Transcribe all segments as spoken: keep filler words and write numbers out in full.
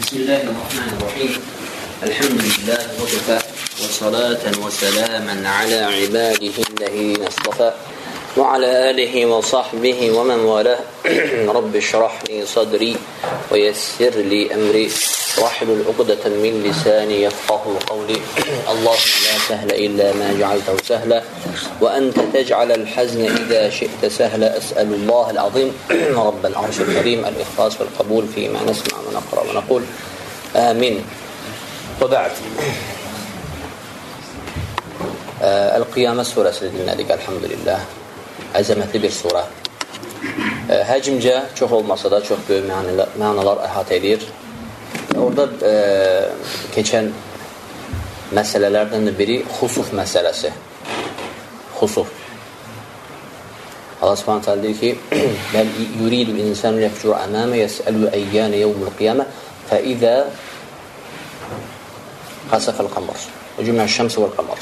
Bismillahirrahmanirrahim. Elhamdülillah ve kefa ve salaten ve selamen ala ibadihillahi nastafa ve ala alihi ve sahbihi ve men valah. Rabbi şrah li sadri ve yessir li emri vahlul uqdeten min lisani yefqahu qawli. Allahümme la sehle illa ma cealtehu sehle ve ente tec'alel hazne idâ şi'te sehle. Es'elullahel azim Rabbel arşil kerim el-ihlas vel kabul fîmâ nesma ve nakra ve nekul. Amin. Ve ba'd. El-Qiyamə surəsini dinlədik, elhamdülillah. Əzəmətli bir surə. Həcmcə çox olmasa da çox böyük mənalar əhatə edir. Orada e, keçən məsələlərdən də biri xusuf məsələsi. Xusuf. Allah Subhanahu taala deyir ki: "Bel yuridu insanu yefcur amama yes'alu ayyana yawmul qiyamah fa iza hasafa al-qamar ve cum'a ash-shams wal-qamar."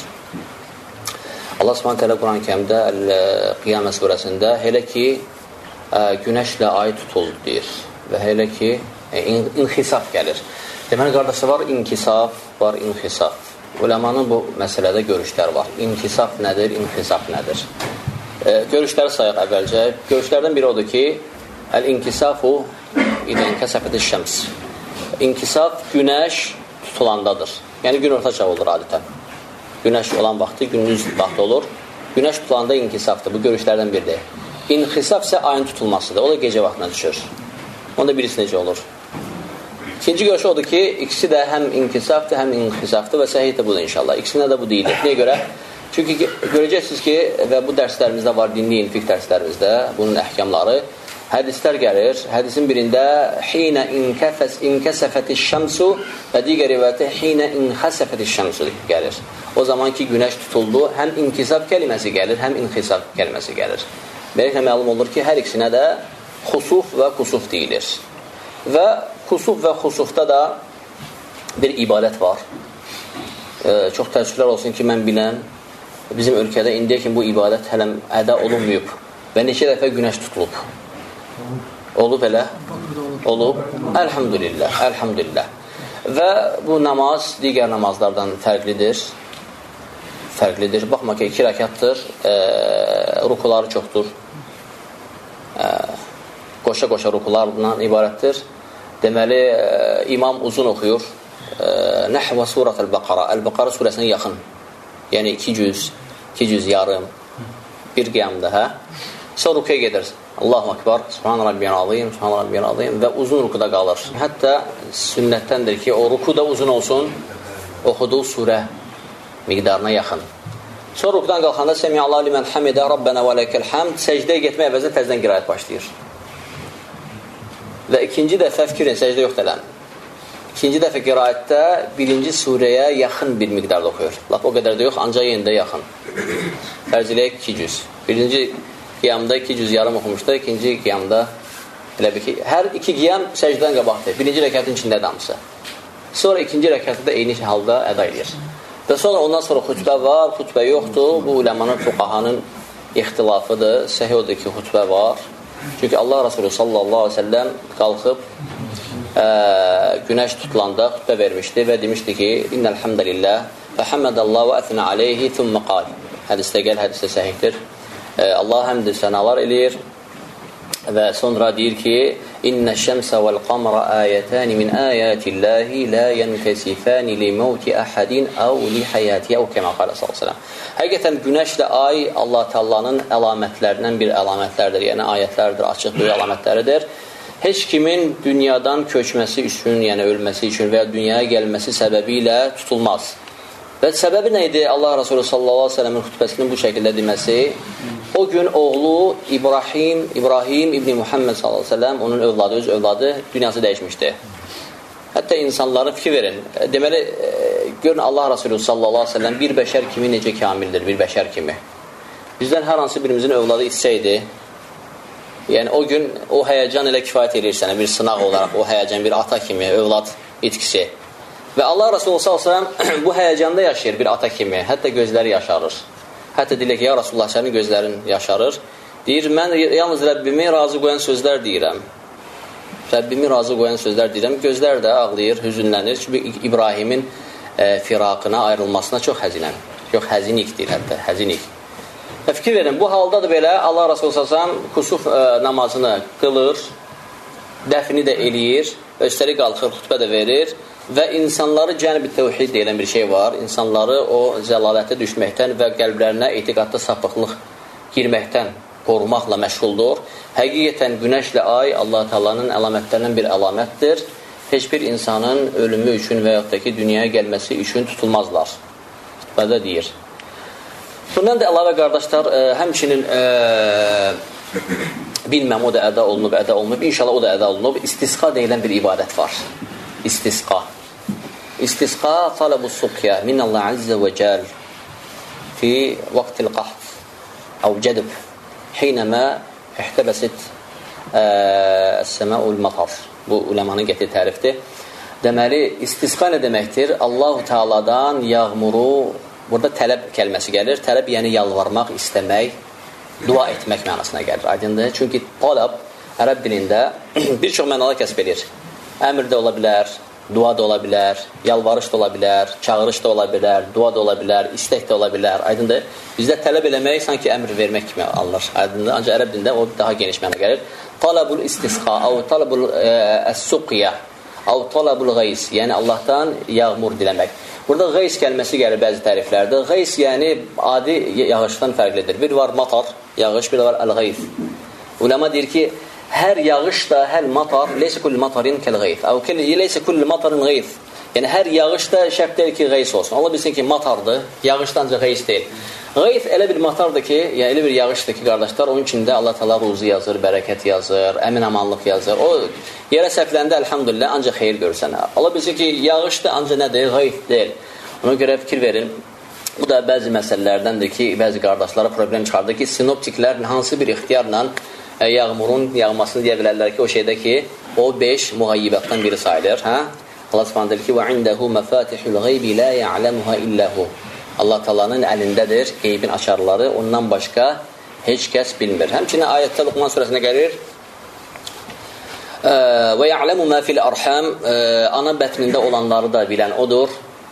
Allah Subhanahu taala Quran-ı Kərimdə Qiyamə surəsində elə ki günəşlə ay tutuldu deyir və elə ki İnxisaf gəlir. Deməli, qardaşlar var, inkisaf, var, inxisaf. Uləmanın bu məsələdə görüşlər var. İnkisaf nədir, inxisaf nədir? E, görüşləri sayaq əvvəlcə. Görüşlərdən biri odur ki, əl-inkisafu idən kəsəfəti şəms. İnkisaf günəş tutulandadır. Yəni, gün orta çağı olur adətən. Günəş olan vaxtı, gündüz vaxtı olur. Günəş tutulanda inkisafdır. Bu görüşlərdən biridir. İnxisaf isə ayın tutulmasıdır. O da gecə vaxtına düşür. Onda birisi necə olur? İkinci görüş odur ki, ikisi də həm inkisafdır, həm inxisafdır və səhih də budur inşallah. İkisində də bu deyilir. Niyə görə? Çünki görəcəksiniz ki, və bu dərslərimizdə var, dinləyin fiqh dərslərimizdə, bunun əhkamları, hədislər gəlir. Hədisin birində "Hina inkəsəfətiş şəmsu" və digər rivayətdə "Hina inxəsəfətiş şəmsu" gəlir. O zaman ki, günəş tutuldu, həm inkisaf kəlməsi gəlir, həm inxisaf kəlməsi gəlir. Beləliklə məlum olur ki, hər ikisinə də xusuf və kusuf deyilir. Və kusuf və xusufda da bir ibadət var. Ee, çox təəssüflər olsun ki, mən bilən, bizim ölkədə indiyə kimi bu ibadət hələm əda olunmuyub və neçə dəfə günəş tutulub. Olub elə? Olub. Əlhamdülillah, əlhamdülillah. Və bu namaz digər namazlardan fərqlidir. Fərqlidir. Baxma ki, iki rəkatdır, e, rukuları çoxdur. E, qoşa-qoşa rukularla ibarətdir. Deməli, e, imam uzun oxuyur. E, Nəhvə surat Əl-Bəqara. Əl-Bəqara surəsinə yaxın. Yəni iki cüz, iki cüz yarım, bir qiyamda, hə? Sonra rukuya gedir. Allahu Akbar, Subhan Rabbiyən azim, Subhan Rabbiyən azim və uzun rukuda qalır. Hətta sünnətdəndir ki, o ruku da uzun olsun, oxuduğu surə miqdarına yaxın. Sonra rukudan qalxanda Semiyallahu limən hamidə Rabbənə və ləkəl hamd, səcdəyə getmək əvəzində təzdən qiraət başlayır. Və ikinci dəfə fikrin, səcdə yoxdur ələm. İkinci dəfə qiraətdə birinci surəyə yaxın bir miqdarda oxuyur. Laf o qədər də yox, ancaq yenə də yaxın. Fərz eləyək iki cüz. Birinci qiyamda iki cüz yarım oxumuşdu, ikinci qiyamda elə bir ki, hər iki qiyam səcdən qabaqdır. Birinci rəkatın içində damısı. Sonra ikinci rəkatı da eyni halda əda edir. Və sonra ondan sonra xutbə var, xutbə yoxdur. Bu uləmanın, fuqahanın ixtilafıdır. Səhih odur ki, xutbə var. Çünki Allah Resulü sallallahu aleyhi ve sellem qalxıb ə, günəş tutulanda xutbə vermişdi və demişdi ki, İnnəlhamdəlillah və həmmədəllahu və əthənə aleyhi thumma qal. Hədisdə gəl, hədisdə səhihdir. Ə, Allah həmdir sənalar eləyir və sonra deyir ki, İnnəş-şəmsə vəl-qamra ayətəni min ayətillahi la yənkəsifəni li mevti əhədin əv li həyəti əv kəmə qalə sallallahu aleyhi ve sellem. Həqiqətən günəşlə ay Allah Taallanın əlamətlərindən bir əlamətlərdir, yəni ayətlərdir, açıq böyük əlamətləridir. Heç kimin dünyadan köçməsi üçün, yəni ölməsi üçün və ya dünyaya gəlməsi səbəbi ilə tutulmaz. Və səbəbi nə idi? Allah Resulü sallallahu aleyhi ve sellemin xutbəsinin bu şəkildə deməsi, o gün oğlu İbrahim, İbrahim İbni Muhammed sallallahu aleyhi ve sellem, onun övladı, öz övladı dünyası dəyişmişdi. Hətta insanları fikir verin. Deməli, görün Allah Resulü sallallahu aleyhi ve sellem bir bəşər kimi necə kamildir, bir bəşər kimi. Bizdən hər hansı birimizin övladı içsəydi, yəni o gün o həyəcan elə kifayət edir sənə, bir sınaq olaraq o həyəcan, bir ata kimi, övlad itkisi. Və Allah Resulü sallallahu aleyhi ve sellem bu həyəcanda yaşayır bir ata kimi, hətta gözləri yaşarır. Hətta deyilək ki, ya Rasulullah, sənin gözlərin yaşarır. Deyir, mən yalnız Rəbbimi razı qoyan sözlər deyirəm. Rəbbimi razı qoyan sözlər deyirəm. Gözlər də ağlayır, hüzünlənir. Çünki İbrahimin e, firaqına, ayrılmasına çox həzinən. Yox, həzinik deyil hətta, həzinik. Və fikir verin, bu halda da belə Allah Rasulü sallallahu kusuf e, namazını qılır, dəfini də eləyir, üstəlik qalxır, xütbə də verir və insanları cənb-i təvhid deyilən bir şey var. İnsanları o zəlalətə düşməkdən və qəlblərinə etiqadda sapıqlıq girməkdən qorumaqla məşğuldur. Həqiqətən günəşlə ay Allah-u Teala'nın əlamətlərindən bir əlamətdir. Heç bir insanın ölümü üçün və yaxud da ki, dünyaya gəlməsi üçün tutulmazlar. Və də deyir. Bundan da əlavə qardaşlar, ə, həmçinin ə, bilməm o da əda olunub, əda olunub. İnşallah o da əda olunub. İstisqa deyilən bir ibadət var. İstisqa. İstisqa talabu suqya minallah azze və cəl fi vaqtil qahd əv cədib hinəmə ihtəbəsit əs-səməul matar. Bu, uləmanın gətir tərifdir. Deməli, istisqa nə deməkdir? Allah-u Teala'dan yağmuru, burada tələb kəlməsi gəlir. Tələb yəni yalvarmaq, istəmək, dua etmək mənasına gəlir. Aydındır. Çünki talab ərəb dilində bir çox mənalar kəsb edir. Əmr də ola bilər, dua da ola bilər, yalvarış da ola bilər, çağırış da ola bilər, dua da ola bilər, istək də ola bilər. Aydındır. Bizdə tələb eləmək sanki əmr vermək kimi alınır. Aydındır. Ancaq ərəb dilində o daha geniş məna gəlir. Talabul istisqa, əv talabul əs-suqya, əv talabul qeys, yəni Allahdan yağmur diləmək. Burada qeys kəlməsi gəlir bəzi təriflərdə. Qeys yəni adi yağışdan fərqlidir. Bir var matar, yağış, bir var əl-qeys. Ulema deyir ki, hər yağış da, hər matar, leysə kulli matarin kəl-qeys, əv leysə kulli matarin qeys. Yəni, hər yağış da şərt deyil ki, qeys olsun. Allah bilsin ki, matardır, yağışdan ancaq qeys deyil. Qeys elə bir matardır ki, yəni elə bir yağışdır ki, qardaşlar, onun içində Allah Teala ruzu yazır, bərəkət yazır, əmin-amanlıq yazır. O, yerə səfləndə, əlhamdülillah, ancaq xeyir görürsən. Allah bilsin ki, yağış da ancaq nədir? Qeys deyil. Ona görə fikir verin. Bu da bəzi məsələlərdəndir ki, bəzi qardaşlara problem çıxardır ki, sinoptiklər hansı bir ixtiyarla yağmurun yağmasını deyə bilərlər ki, o şeydə ki, o beş müğayyibatdan biri sayılır. Hə? Allah Subhanahu deyir ki: "Və indehu mafatihul gaybi la ya'lamuha illa hu." Allah Taala'nın əlindədir qeybin açarları, ondan başqa heç kəs bilmir. Həmçinin ayətdə Luqman surəsində gəlir: "Və ya'lamu ma fil arham." Ana bətnində olanları da bilən odur.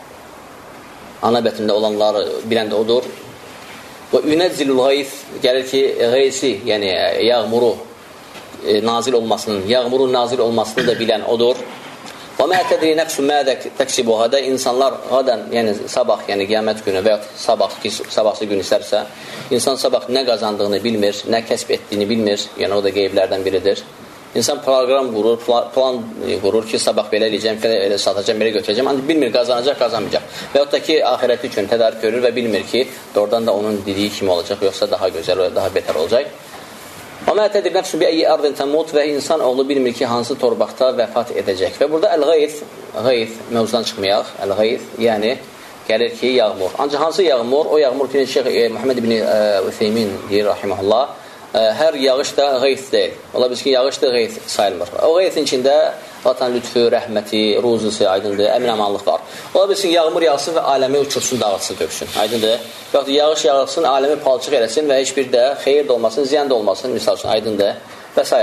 Ana bətnində olanları bilən də odur. Və yunazzilul gayth, gəlir ki, gaysi, yəni yağmuru nazil olmasının, yağmurun nazil olmasını da bilən odur. Və mə tədri nəfsü mədə təksibu qədə, insanlar qadən, yəni sabah, yəni qiyamət günü və ya sabah, sabahsı gün istərsə, insan sabah nə qazandığını bilmir, nə kəsb etdiyini bilmir, yəni o da qeyblərdən biridir. İnsan proqram qurur, plan qurur ki, sabah belə eləyəcəm, belə satacam, belə götürəcəm, ancaq bilmir, qazanacaq, qazanmayacaq. Və yaxud da ki, axirəti üçün tədarik görür və bilmir ki, doğrudan da onun dediyi kimi olacaq, yoxsa daha gözəl, daha betər olacaq. Və mə tədir nəfsün bi əyyi ərdin təmut, və insan oğlu bilmir ki, hansı torpaqda vəfat edəcək. Və burada əl-qeyth, qeyth mövzudan çıxmayaq, əl-qeyth, yəni gəlir ki, yağmur. Ancaq hansı yağmur? O yağmur ki, Şeyx Muhammed ibn Ütheymin deyir, rahiməhullah, hər yağış da qeyth deyil. Ola biz ki, yağış da qeyth sayılmır. O qeythin içində vatan lütfü, rəhməti, ruzusu, aydındır, əmin-amanlıq var. Ola bilsin, yağmur yağsın və aləmi uçursun, dağıtsın, döksün, aydındır. Yoxdur, yağış yağsın, aləmi palçıq eləsin və heç bir də xeyir də olmasın, ziyan da olmasın, misal üçün, aydındır və s.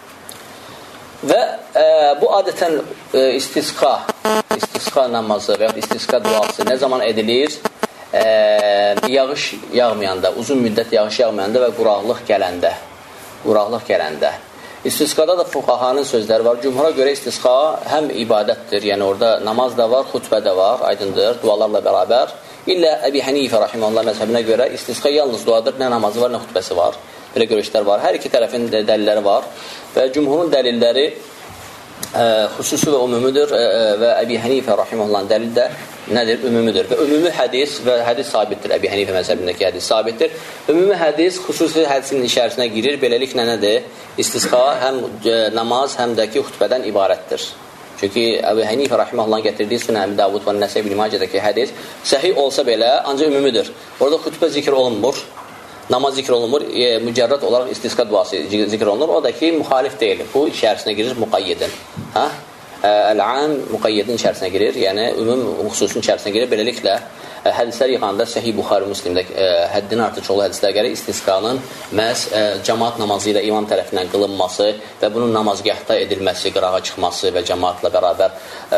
Və e, bu adətən e, istisqa, istisqa namazı və istisqa duası nə zaman edilir? E, yağış yağmayanda, uzun müddət yağış yağmayanda və quraqlıq gələndə, quraqlıq gələndə. İstisqada da fuqahanın sözləri var. Cümhura görə istisqa həm ibadətdir, yəni orada namaz da var, xutbə də var, aydındır, dualarla bərabər. İllə Əbi Hənifə rahimehullah məzhəbinə görə istisqa yalnız duadır, nə namazı var, nə xutbəsi var. Belə görüşlər var. Hər iki tərəfin dəlilləri var və cümhurun dəlilləri ə, xüsusi və ümumüdür ə, və Əbi Hənifə rahimehullahın dəlil də nədir? Ümumüdür. Və ümumi hədis və hədis sabitdir. Əbi Hənifə məzhəbindəki hədis sabitdir. Ümumi hədis xüsusi hədisin içərisinə girir. Beləliklə nədir? İstisqa həm namaz, həm də ki xutbədən ibarətdir. Çünki Əbi Hənifə rahimehullahın gətirdiyi Sunan Əbi Davud və Nəsə ibn Macədəki hədis səhih olsa belə ancaq ümumüdür. Orada xutbə zikr olunmur. Namaz zikr olunmur, e, mücərrəd olaraq istisqa duası zikr olunur. O da ki, müxalif deyil. Bu içərisinə girir müqayyidin. Hə? əl-am müqayyədin içərisinə girir, yəni ümum xüsusun içərisinə girir. Beləliklə, hədislər yığanda Səhih Buxari Müslimdə həddin artıq çoxlu hədislər gəlir. İstisqanın məhz cəmaat namazı ilə imam tərəfindən qılınması və bunun namazgahda edilməsi, qırağa çıxması və cəmaatla bərabər ə,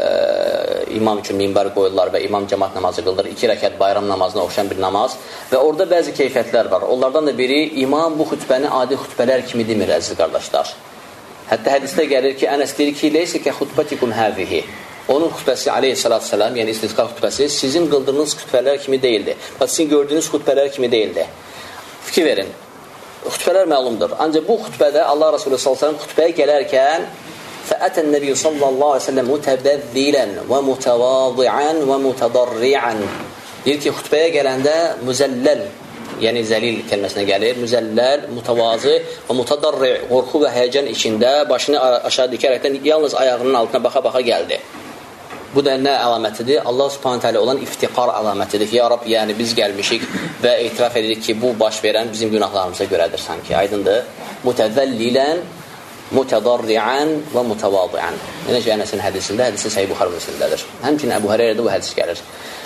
imam üçün minbər qoyurlar və imam cəmaat namazı qıldır. İki rəkət bayram namazına oxşayan bir namaz və orada bəzi keyfiyyətlər var. Onlardan da biri, imam bu xütbəni adi xütbələr kimi demir, əziz qardaşlar. Hətta hədisdə gəlir ki, Ənəs deyir ki, leysə kə xütbətikum həzihi. Onun xütbəsi aleyhissalatü vesselam, yəni istisqa xütbəsi sizin qıldığınız xütbələr kimi deyildi. Bax, sizin gördüyünüz xütbələr kimi deyildi. Fikir verin. Xütbələr məlumdur. Ancaq bu xütbədə Allah Resulü sallallahu əleyhi və səlləm xütbəyə gələrkən fəətən nəbiyyu sallallahu əleyhi və səlləm mutəbəzzilən və mutəvadi'an və mutədarri'an. Deyir ki, xütbəyə gələndə müzəlləl, yəni zəlil kəlməsinə gəlir. Müzəlləl, mutavazı və mutadarri, qorxu və həyəcan içində başını aşağı dikərəkdən yalnız ayağının altına baxa-baxa gəldi. Bu da nə əlamətidir? Allah Subhanahu taala olan iftiqar əlamətidir. Ya Rab, yəni biz gəlmişik və etiraf edirik ki, bu baş verən bizim günahlarımıza görədir sanki. Aydındır? Mutəzəllilən, mutadarri'an və mutavadi'an. Necə Ənəsin hədisində, hədisi Səhih Buxari Müslimdədir. Həmçinin Əbu Hüreyrədə bu hədis gəlir.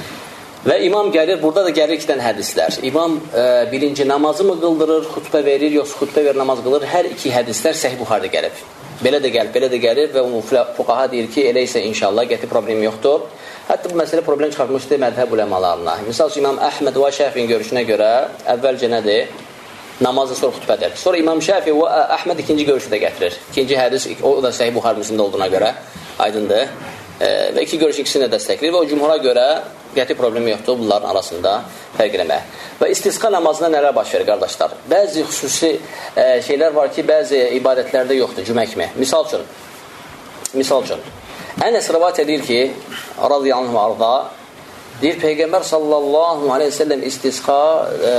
Və imam gəlir, burada da gəlir iki dənə hədislər. İmam e, birinci namazı mı qıldırır, xütbə verir, yoxsa xütbə verir, namaz qılır. Hər iki hədislər Səhih Buxarıda gəlib. Belə də gəlib, belə də gəlir və fuqaha deyir ki, elə isə inşallah qəti problem yoxdur. Hətta bu məsələ problem çıxartmışdır məzhəb uləmalarına. Misal üçün İmam Əhməd və Şəfiin görüşünə görə əvvəlcə nədir? Namazı sonra xütbədir. Sonra İmam Şəfi və Əhməd ikinci görüşü də gətirir. İkinci hədis, o da Səhih Buxarı Müslimdə olduğuna görə aydındır. E, və iki görüş ikisini də dəstəkləyir və o cümhura görə qəti problemi yoxdur bunların arasında fərq eləmək. Və istisqa namazında nələr baş verir, qardaşlar? Bəzi xüsusi e, şeylər var ki, bəzi ibadətlərdə yoxdur, cümə kimi. Misal üçün, misal üçün, Ənəs rəvat edir ki, radiyallahu arda, deyir, Peyğəmbər sallallahu aleyhi ve sellem istisqa e,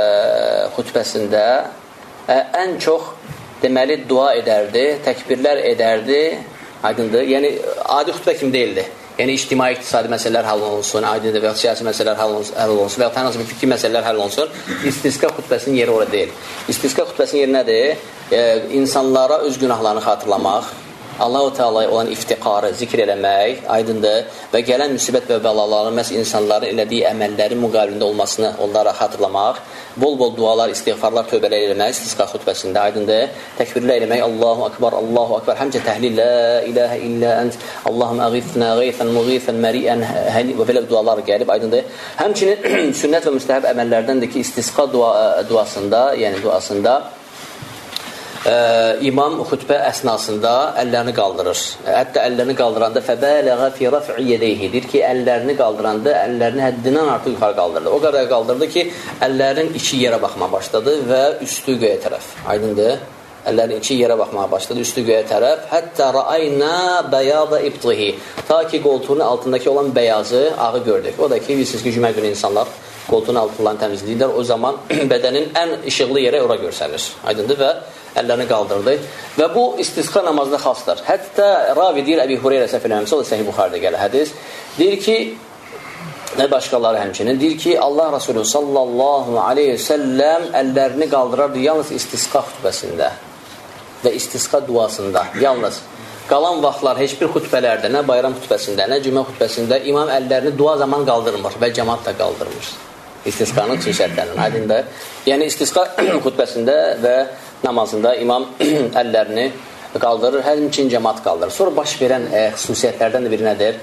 xütbəsində e, ən çox deməli dua edərdi, təkbirlər edərdi, aydındır. Yəni, adi xütbə kimi deyildi. Yəni, ictimai iqtisadi məsələlər həll olunsun, aydındır və ya siyasi məsələlər həll olunsun və ya tanrısı bir fikri məsələlər həll olunsun. İstisqa xütbəsinin yeri orada deyil. İstisqa xütbəsinin yeri nədir? E, insanlara öz günahlarını xatırlamaq, Allah-u Teala'ya olan iftiqarı zikr eləmək, aydındır və gələn müsibət və bəlaların məhz insanların elədiyi əməllərin müqabilində olmasını onlara xatırlamaq, bol-bol dualar, istiğfarlar, tövbələr eləmək, istisqa xütbəsində, aydındır, təkbirlər eləmək, Allahu Akbar, Allahu Akbar, həmçə təhlil, la ilahə illə ənt, Allahum əğifnə, qeyfən, müğifən, məriən, və belə dualar gəlib, aydındır. Həmçinin sünnət və müstəhəb əməllərdəndir ki, istisqa dua, duasında, yəni duasında, Ə, imam xütbə əsnasında əllərini qaldırır. Hətta əllərini qaldıranda fəbələğə fi rəf'i yedeyhi, deyir ki, əllərini qaldıranda əllərini həddindən artıq yuxarı qaldırdı. O qədər qaldırdı ki, əllərin içi yerə baxmağa başladı və üstü göyə tərəf. Aydındır? Əllərin içi yerə baxmağa başladı, üstü göyə tərəf. Hətta rəayna bəyada ibtihi. Ta ki, qoltuğunun altındakı olan bəyazı, ağı gördük. O da ki, bilirsiniz ki, cümə günü insanlar qoltuğunun altından təmizləyirlər. O zaman bədənin ən işıqlı yerə ora görsənir. Aydındır və əllərini qaldırdı və bu istisqa namazda xasdır. Hətta ravi deyir, Əbi Hüreyrə səhv eləməmsə, o da Səhih Buxarıda gəlir hədis. Deyir ki, və başqaları həmçinin, deyir ki, Allah Resulü sallallahu aleyhi ve selləm əllərini qaldırardı yalnız istisqa xütbəsində və istisqa duasında. Yalnız qalan vaxtlar heç bir xütbələrdə, nə bayram xütbəsində, nə cümə xütbəsində imam əllərini dua zaman qaldırmır və cəmaat da qaldırmır. İstisqanın xüsusiyyətlərindən, aydındır. Yəni, istisqa xütbəsində və namazında imam əllərini qaldırır, həmçinin cəmaat qaldırır. Sonra baş verən e, xüsusiyyətlərdən də biri nədir?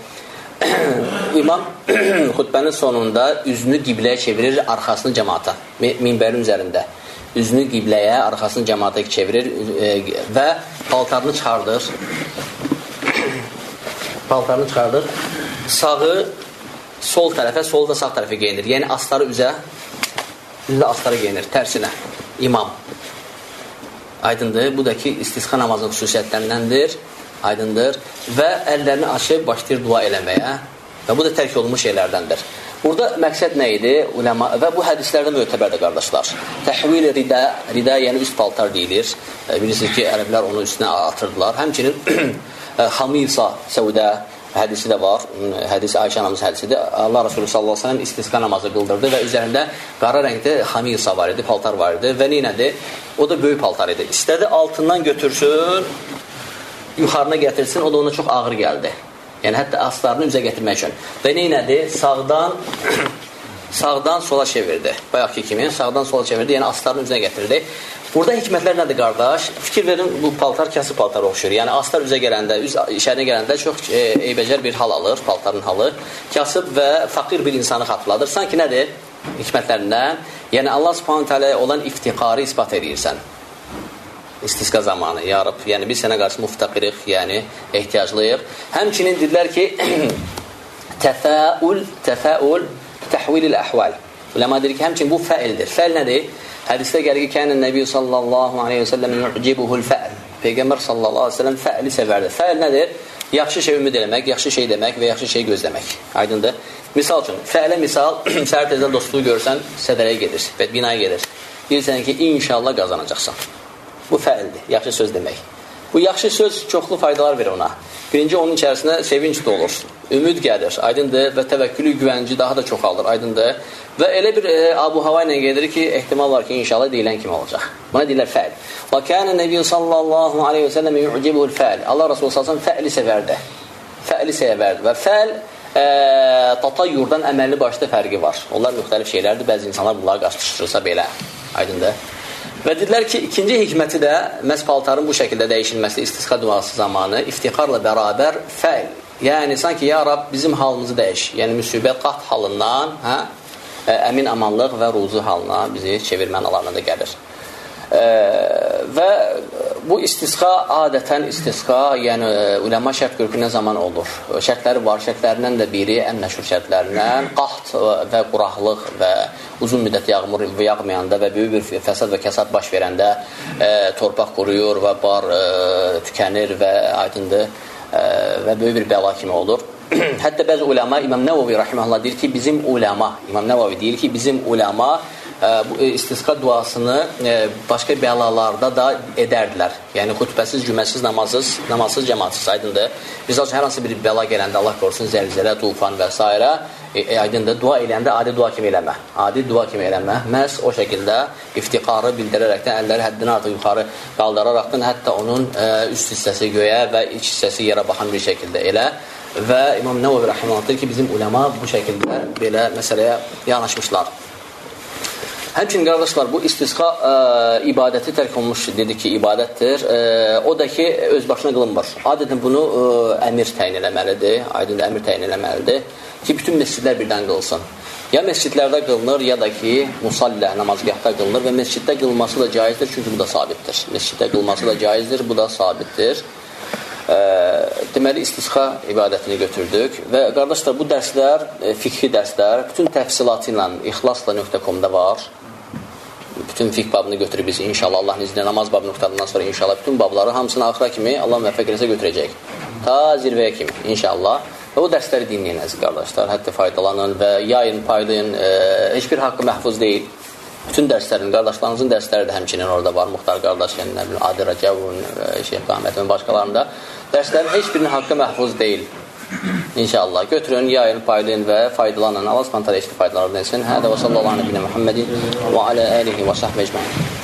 İmam xütbənin sonunda üzünü qibləyə çevirir, arxasını cəmaata, minbərin üzərində. Üzünü qibləyə, arxasını cəmaata çevirir e, və paltarını çıxardır. Paltarını çıxardır. Sağı sol tərəfə, solda sağ tərəfə geyinir. Yəni, astarı üzə, üzə astarı geyinir, tərsinə. İmam. Aydındır. Bu da ki, istisqa namazın xüsusiyyətlərindəndir. Aydındır. Və əllərini açıb başlayır dua eləməyə. Və bu da tərk olunmuş şeylərdəndir. Burada məqsəd nə idi? Ulema, və bu hədislərdə mötəbərdir, qardaşlar. Təhvil ridə, ridə yəni üst paltar deyilir. Bilirsiniz ki, ərəblər onu üstünə atırdılar. Həmçinin Hamisa Səudə hədisi də var. Hədisi Ayşə anamız hədisidir. Allah Resulü sallallahu aleyhi ve sellem istisqa namazı qıldırdı və üzərində qara rəngdə Hamisa var idi, paltar var idi və neynədir? O da böyük paltar idi. İstədi altından götürsün, yuxarına gətirsin, o da ona çox ağır gəldi. Yəni hətta astarını üzə gətirmək üçün. Və neynədir? Sağdan sağdan sola çevirdi. Bayaqki kimi sağdan sola çevirdi, yəni astarını üzə gətirdi. Burada hikmətlər nədir qardaş? Fikir verin, bu paltar kasıb paltar oxşur. Yəni astar üzə gələndə, üz işərinə gələndə çox e, eybəcər bir hal alır, paltarın halı. Kasıb və faqir bir insanı xatırladır. Sanki nədir? Hikmətlərindən, yəni Allah Subhanahu taalaya olan iftiqarı isbat edirsən. İstisqa zamanı, ya Rab, yəni biz sənə qarşı muftəqirik, yəni ehtiyaclıyıq. Həmçinin dedilər ki, təfəul, təfəul, təhvilil əhval. Uləma deyir ki, həmçinin bu fəildir. Fəil nədir? Hədisdə gəlir ki, kənə nəbi sallallahu aleyhi və səlləm yu'cibuhul fəil. Peyğəmbər sallallahu aleyhi və səlləm fəili sevərdir. Fəil nədir? Yaxşı şey ümid eləmək, yaxşı şey demək və yaxşı şey gözləmək. Aydındır. Misal üçün, fəalə misal, səhər tezdən dostluğu görsən, sədərəyə gedir və binaya gedir. Deyirsən ki, inşallah qazanacaqsan. Bu fəildir, yaxşı söz demək. Bu yaxşı söz çoxlu faydalar verir ona. Birinci, onun içərisində sevinç də olur, ümid gəlir, aydındır və təvəkkülü, güvənci daha da çoxalır, aydındır. Və elə bir e, abu hava ilə gedir ki, ehtimal var ki, inşallah deyilən kimi olacaq. Buna deyilər fəil. Və kənə nəbi sallallahu aleyhi və səlləm yu'cibuhul fəil. Allah Resulü sallallahu fəili sevərdi. Fəili sevərdi və fəil e, tatayyurdan əməlli başda fərqi var. Onlar müxtəlif şeylərdir, bəzi insanlar bunları qarşılaşdırırsa belə, aydındır. Və dedilər ki, ikinci hikməti də məhz paltarın bu şəkildə dəyişilməsi istisqa duası zamanı iftiqarla bərabər fəil. Yəni, sanki, ya Rab, bizim halımızı dəyiş. Yəni, müsibət qaht halından hə, əmin amanlıq və ruzu halına bizi çevirmə mənalarına da gəlir. E, və bu istisqa adətən istisqa, yəni uləma şərt görür ki, nə zaman olur? Şərtləri var, şərtlərindən də biri, ən məşhur şərtlərindən qaht və quraqlıq və uzun müddət yağmur və yağmayanda və böyük bir fəsad və kəsad baş verəndə e, torpaq quruyur və bar e, tükənir və aydındır e, və böyük bir bəla kimi olur. Hətta bəzi uləma, İmam Nəvavi rahimehullah deyir ki, bizim uləma, İmam Nəvavi deyir ki, bizim uləma e, bu istisqa duasını e, başqa bəlalarda da edərdilər. Yəni xutbəsiz, cüməsiz, namazsız, namazsız, cəmatsız, aydındır. Biz hər hansı bir bəla gələndə, Allah qorusun, zəlzələ, tufan və s. E, aydındır, dua eləyəndə adi dua kimi eləmə. Adi dua kimi eləmə. Məhz o şəkildə iftiqarı bildirərəkdən, əlləri həddindən artıq yuxarı qaldıraraqdan, hətta onun e, üst hissəsi göyə və iç hissəsi yerə baxan bir şəkildə elə. Və İmam Nəvavi rahimehullah deyir ki, bizim uləma bu şəkildə belə məsələyə yanaşmışlar. Həmçinin qardaşlar, bu istisqa e, ibadəti tərk olmuş, dedik ki, ibadətdir. E, o da ki, öz başına qılınmır. Adətən bunu e, əmir təyin eləməlidir, aydın əmir təyin eləməlidir ki, bütün məscidlər birdən qılsın. Ya məscidlərdə qılınır, ya da ki, musallə, namazgahda qılınır və məsciddə qılması da caizdir, çünki bu da sabitdir. Məsciddə qılması da caizdir, bu da sabitdir. E, deməli, istisqa ibadətini götürdük və qardaşlar, bu dərslər, e, fiqhi dərslər, bütün təfsilatı ilə ixlasla nöqtə comda var. Bütün fiqh babını götürüb biz inşallah Allah'ın izniyle namaz babını qurtardıqdan sonra inşallah bütün babları hamısını axıra kimi Allah müvəffəq eləsə götürəcək. Ta zirvəyə kimi inşallah. Və o dərsləri dinləyin əziz qardaşlar. Hətta faydalanın və yayın, paylayın. E, heç bir haqqı məhfuz deyil. Bütün dərslərin, qardaşlarınızın dərsləri də həmçinin orada var. Muxtar qardaş, yəni nə bilim, Adi Rəcəvun, Şeyh Qahmətin başqalarında. Dərslərin heç birinin haqqı məhfuz deyil. İnşallah. Götürün, yayın, paylayın və faydalanın. Allah subhanahu taala eşli faydalarını etsin. Hədə və sallallahu aleyhi və səlləm Muhammedin və alə alihi və sahbə ecmaîn.